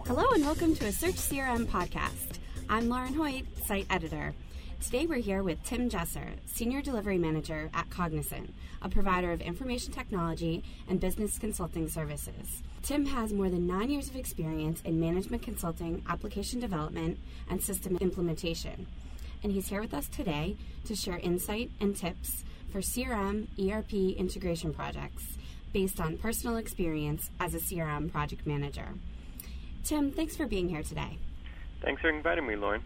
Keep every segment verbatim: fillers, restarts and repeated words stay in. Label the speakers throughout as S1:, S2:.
S1: Hello and welcome to a Search C R M podcast. I'm Lauren Hoyt, site editor. Today we're here with Tim Jesser, Senior Delivery Manager at Cognizant, a provider of information technology and business consulting services. Tim has more than nine years of experience in management consulting, application development, and system implementation. And he's here with us today to share insight and tips for C R M, E R P integration projects based on personal experience as a C R M project manager. Tim, thanks for being here today.
S2: Thanks for inviting me, Lauren.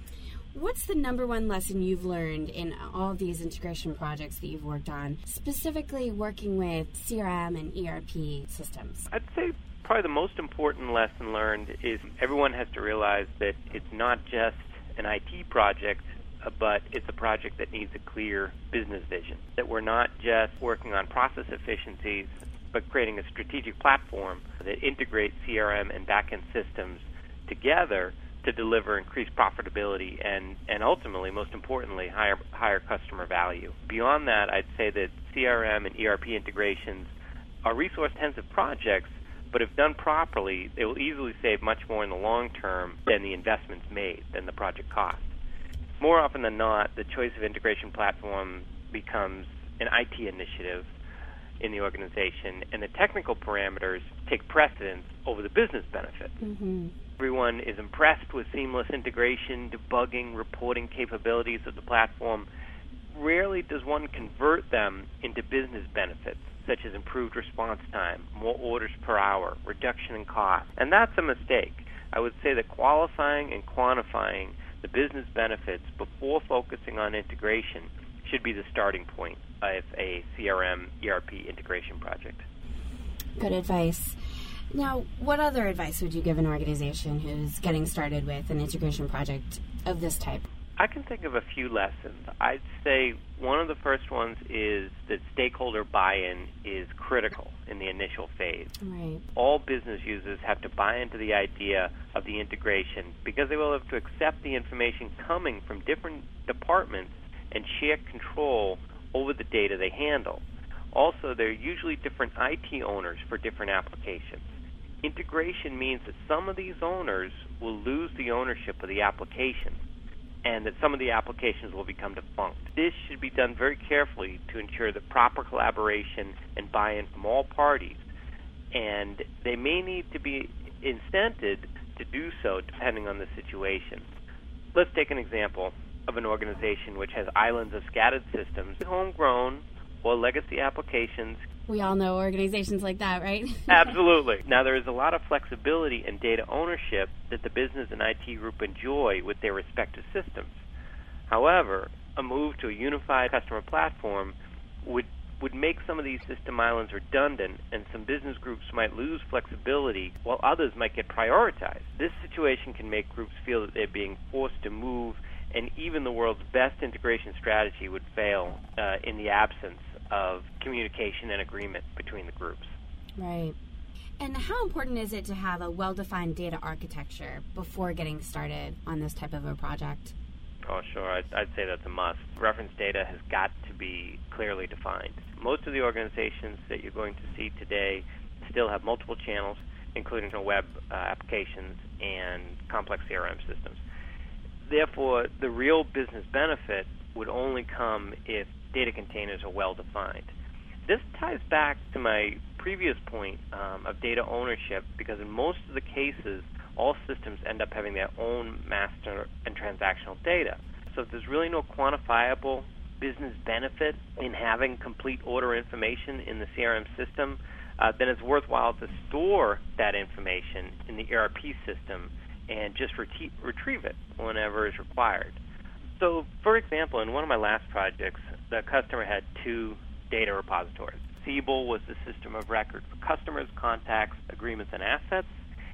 S1: What's the number one lesson you've learned in all of these integration projects that you've worked on, specifically working with C R M and E R P systems?
S2: I'd say probably the most important lesson learned is everyone has to realize that it's not just an I T project, but it's a project that needs a clear business vision, that we're not just working on process efficiencies, but creating a strategic platform that integrates C R M and back-end systems together to deliver increased profitability and, and ultimately, most importantly, higher higher customer value. Beyond that, I'd say that C R M and E R P integrations are resource-intensive projects, but if done properly, they will easily save much more in the long term than the investments made, than the project cost. More often than not, the choice of integration platform becomes an I T initiative in the organization, and the technical parameters take precedence over the business benefit.
S1: Mm-hmm.
S2: Everyone is impressed with seamless integration, debugging, reporting capabilities of the platform. Rarely does one convert them into business benefits, such as improved response time, more orders per hour, reduction in cost. And that's a mistake. I would say that qualifying and quantifying the business benefits before focusing on integration should be the starting point of a C R M E R P integration project.
S1: Good advice. Now, what other advice would you give an organization who's getting started with an integration project of this type?
S2: I can think of a few lessons. I'd say one of the first ones is that stakeholder buy-in is critical in the initial phase.
S1: Right.
S2: All business users have to buy into the idea of the integration because they will have to accept the information coming from different departments and share control over the data they handle. Also, there are usually different I T owners for different applications. Integration means that some of these owners will lose the ownership of the application, and that some of the applications will become defunct. This should be done very carefully to ensure the proper collaboration and buy-in from all parties, and they may need to be incented to do so depending on the situation. Let's take an example of an organization which has islands of scattered systems, homegrown or legacy applications.
S1: We all know organizations like that, right?
S2: Absolutely. Now, there is a lot of flexibility and data ownership that the business and I T group enjoy with their respective systems. However, a move to a unified customer platform would would make some of these system islands redundant, and some business groups might lose flexibility while others might get prioritized. This situation can make groups feel that they're being forced to move, and even the world's best integration strategy would fail uh, in the absence of communication and agreement between the groups.
S1: Right. And how important is it to have a well-defined data architecture before getting started on this type of a project?
S2: Oh, sure. I'd, I'd say that's a must. Reference data has got to be clearly defined. Most of the organizations that you're going to see today still have multiple channels, including web uh, applications and complex C R M systems. Therefore, the real business benefit would only come if data containers are well defined. This ties back to my previous point um, of data ownership, because in most of the cases, all systems end up having their own master and transactional data. So if there's really no quantifiable business benefit in having complete order information in the C R M system, uh, then it's worthwhile to store that information in the E R P system and just reti- retrieve it whenever is required. So, for example, in one of my last projects, the customer had two data repositories. Siebel was the system of record for customers, contacts, agreements, and assets,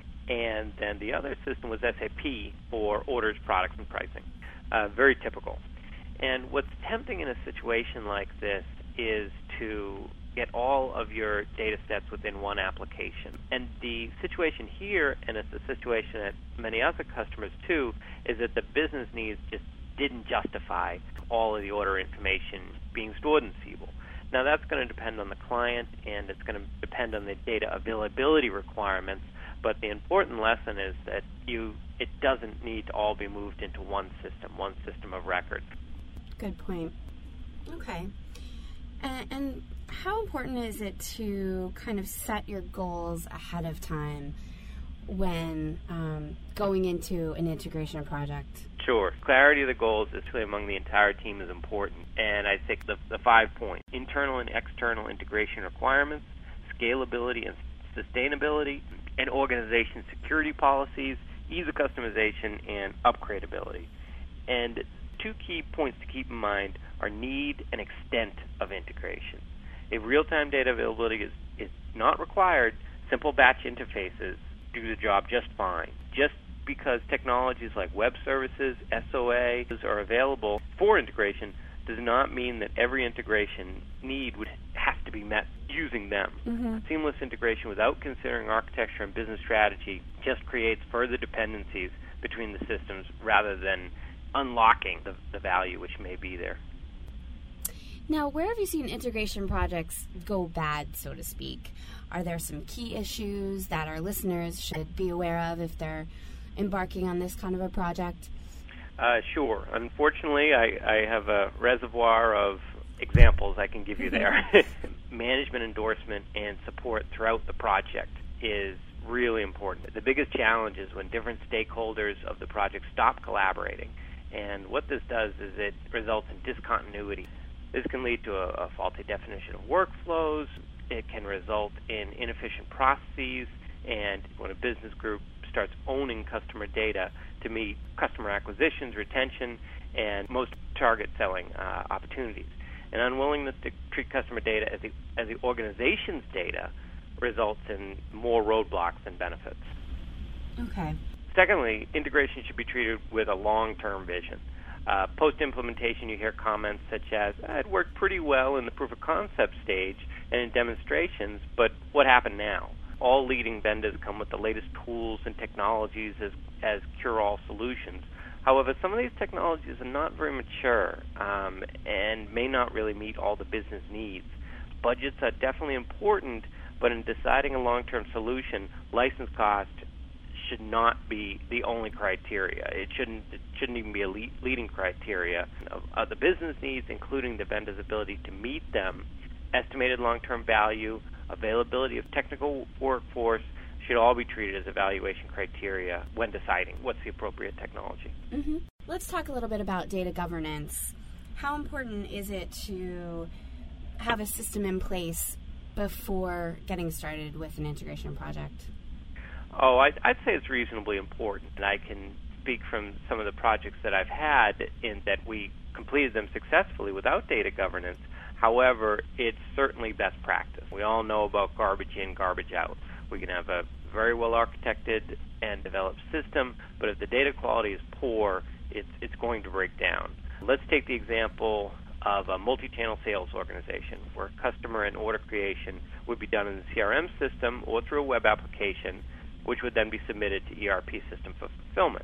S2: and then the other system was S A P for orders, products, and pricing. Uh, very typical. And what's tempting in a situation like this is to get all of your data sets within one application. And the situation here, and it's the situation at many other customers too, is that the business needs just didn't justify all of the order information being stored in Siebel. Now, that's going to depend on the client, and it's going to depend on the data availability requirements, but the important lesson is that you it doesn't need to all be moved into one system, one system of record.
S1: Good point. Okay. And, and how important is it to kind of set your goals ahead of time when um, going into an integration project?
S2: Sure. Clarity of the goals, especially among the entire team, is important. And I think the, the five points: internal and external integration requirements, scalability and sustainability, and organization security policies, ease of customization, and upgradability. And two key points to keep in mind are need and extent of integration. If real-time data availability is, is not required, simple batch interfaces do the job just fine. Just because technologies like web services, S O As are available for integration does not mean that every integration need would have to be met using them.
S1: Mm-hmm.
S2: Seamless integration without considering architecture and business strategy just creates further dependencies between the systems rather than unlocking the, the value which may be there.
S1: Now, where have you seen integration projects go bad, so to speak? Are there some key issues that our listeners should be aware of if they're embarking on this kind of a project?
S2: Uh, sure. Unfortunately, I, I have a reservoir of examples I can give you there. Management endorsement and support throughout the project is really important. The biggest challenge is when different stakeholders of the project stop collaborating. And what this does is it results in discontinuity. This can lead to a, a faulty definition of workflows. It can result in inefficient processes. And when a business group starts owning customer data to meet customer acquisitions, retention, and most target selling uh, opportunities. An unwillingness to treat customer data as the, as the organization's data results in more roadblocks than benefits.
S1: Okay.
S2: Secondly, integration should be treated with a long-term vision. Uh, post-implementation, you hear comments such as, it worked pretty well in the proof-of-concept stage and in demonstrations, but what happened now? All leading vendors come with the latest tools and technologies as, as cure-all solutions. However, some of these technologies are not very mature um, and may not really meet all the business needs. Budgets are definitely important, but in deciding a long-term solution, license cost should not be the only criteria. It shouldn't it shouldn't even be a lead, leading criteria. Of, of the business needs, including the vendor's ability to meet them, estimated long-term value, availability of technical workforce should all be treated as evaluation criteria when deciding what's the appropriate technology.
S1: Mm-hmm. Let's talk a little bit about data governance. How important is it to have a system in place before getting started with an integration project?
S2: Oh, I'd, I'd say it's reasonably important, and I can speak from some of the projects that I've had in that we completed them successfully without data governance. However, it's certainly best practice. We all know about garbage in, garbage out. We can have a very well architected and developed system, but if the data quality is poor, it's it's going to break down. Let's take the example of a multi-channel sales organization where customer and order creation would be done in the C R M system or through a web application, which would then be submitted to E R P system for fulfillment.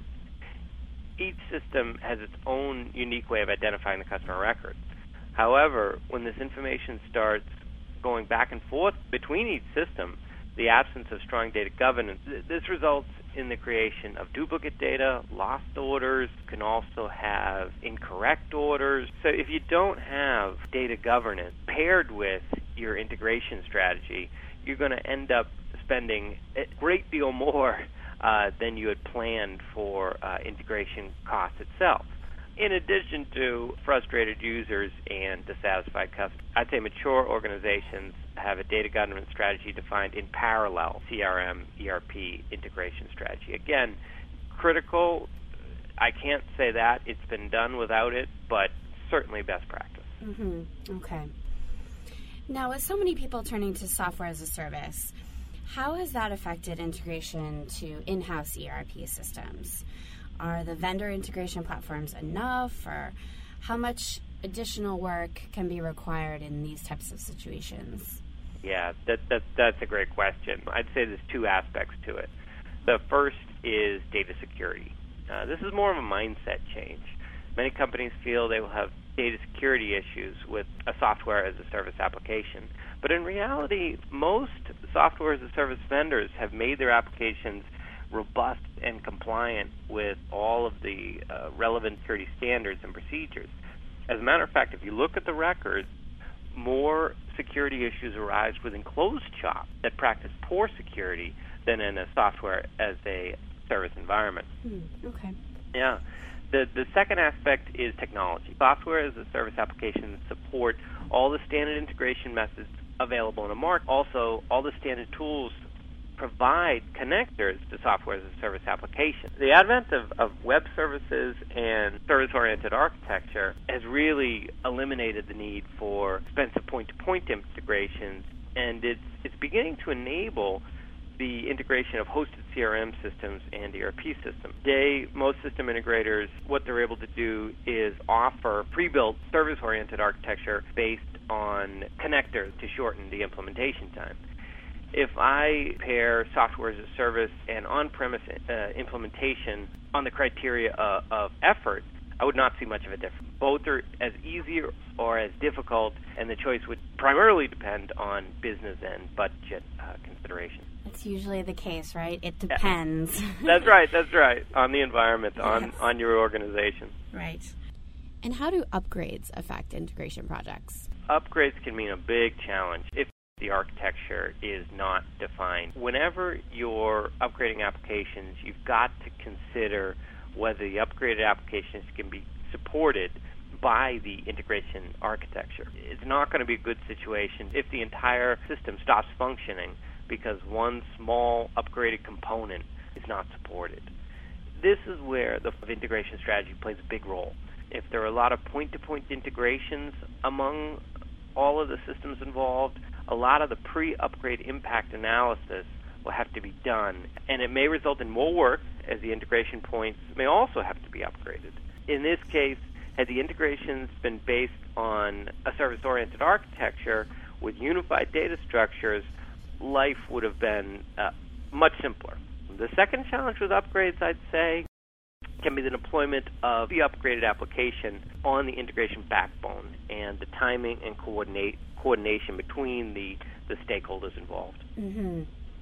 S2: Each system has its own unique way of identifying the customer record. However, when this information starts going back and forth between each system, the absence of strong data governance, this results in the creation of duplicate data, lost orders, can also have incorrect orders. So if you don't have data governance paired with your integration strategy, you're going to end up spending a great deal more uh, than you had planned for uh, integration costs itself. In addition to frustrated users and dissatisfied customers, I'd say mature organizations have a data governance strategy defined in parallel C R M, E R P integration strategy. Again, critical. I can't say that it's been done without it, but certainly best practice.
S1: Mm-hmm. Okay. Now, with so many people turning to software as a service, how has that affected integration to in-house E R P systems? Are the vendor integration platforms enough, or how much additional work can be required in these types of situations?
S2: Yeah, that, that, that's a great question. I'd say there's two aspects to it. The first is data security. Uh, this is more of a mindset change. Many companies feel they will have data security issues with a software as a service application. But in reality, most software as a service vendors have made their applications robust and compliant with all of the uh, relevant security standards and procedures. As a matter of fact, if you look at the records, more security issues arise within closed shops that practice poor security than in a software as a service environment.
S1: Hmm, okay.
S2: Yeah. The the second aspect is technology. Software as a service applications support all the standard integration methods available in the market. Also, all the standard tools provide connectors to software as a service application. The advent of, of web services and service-oriented architecture has really eliminated the need for expensive point-to-point integrations, and it's it's beginning to enable the integration of hosted C R M systems and E R P systems. Today, most system integrators, what they're able to do is offer pre-built service-oriented architecture based on connectors to shorten the implementation time. If I pair software as a service and on-premise uh, implementation on the criteria uh, of effort, I would not see much of a difference. Both are as easy or as difficult, and the choice would primarily depend on business and budget uh, considerations.
S1: That's usually the case, right? It depends.
S2: That's right, that's right. On the environment, on, yes. on your organization.
S1: Right. And how do upgrades affect integration projects?
S2: Upgrades can mean a big challenge if the architecture is not defined. Whenever you're upgrading applications, you've got to consider whether the upgraded applications can be supported by the integration architecture. It's not going to be a good situation if the entire system stops functioning because one small upgraded component is not supported. This is where the integration strategy plays a big role. If there are a lot of point-to-point integrations among all of the systems involved, a lot of the pre-upgrade impact analysis will have to be done, and it may result in more work as the integration points may also have to be upgraded. In this case, had the integrations been based on a service-oriented architecture with unified data structures, life would have been uh, much simpler. The second challenge with upgrades, I'd say, can be the deployment of the upgraded application on the integration backbone and the timing and coordinate, coordination between the, the stakeholders involved.
S1: Mm-hmm.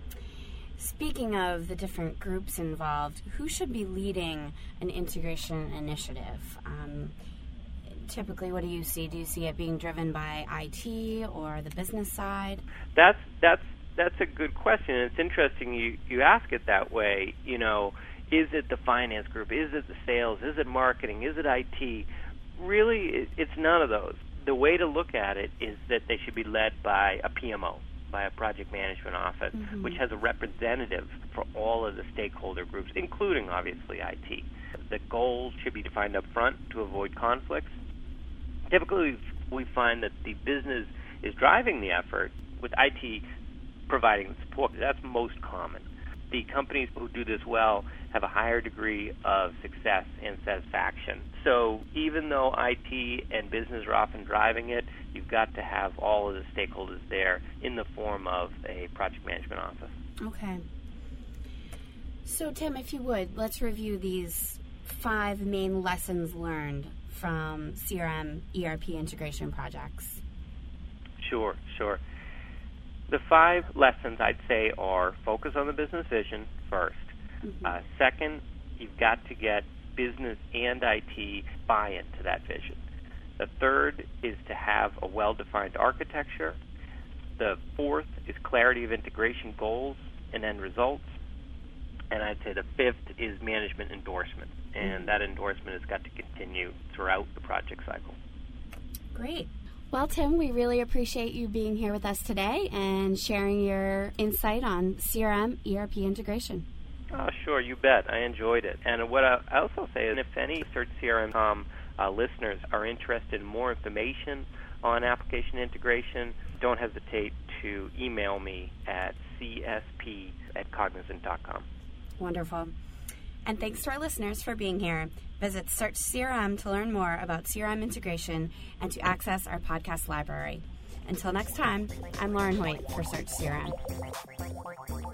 S1: Speaking of the different groups involved, who should be leading an integration initiative? Um, typically, what do you see? Do you see it being driven by I T or the business side?
S2: That's that's that's a good question. It's interesting you, you ask it that way. You know, is it the finance group? Is it the sales? Is it marketing? Is it I T? Really, it, it's none of those. The way to look at it is that they should be led by a P M O, by a project management office, mm-hmm. which has a representative for all of the stakeholder groups, including, obviously, I T. The goals should be defined up front to avoid conflicts. Typically, we find that the business is driving the effort, with I T providing the support. That's most common. The companies who do this well have a higher degree of success and satisfaction. So even though I T and business are often driving it, you've got to have all of the stakeholders there in the form of a project management office.
S1: Okay. So, Tim, if you would, let's review these five main lessons learned from C R M E R P integration projects.
S2: Sure, sure. The five lessons, I'd say, are focus on the business vision first. Mm-hmm. Uh, second, you've got to get business and I T buy-in to that vision. The third is to have a well-defined architecture. The fourth is clarity of integration goals and end results. And I'd say the fifth is management endorsement. And mm-hmm. that endorsement has got to continue throughout the project cycle.
S1: Great. Well, Tim, we really appreciate you being here with us today and sharing your insight on C R M E R P integration.
S2: Oh, sure, you bet. I enjoyed it. And what I also say is if any Search C R M dot com uh, listeners are interested in more information on application integration, don't hesitate to email me at c s p at cognizant dot com.
S1: Wonderful. And thanks to our listeners for being here. Visit Search C R M to learn more about C R M integration and to access our podcast library. Until next time, I'm Lauren Hoyt for Search C R M.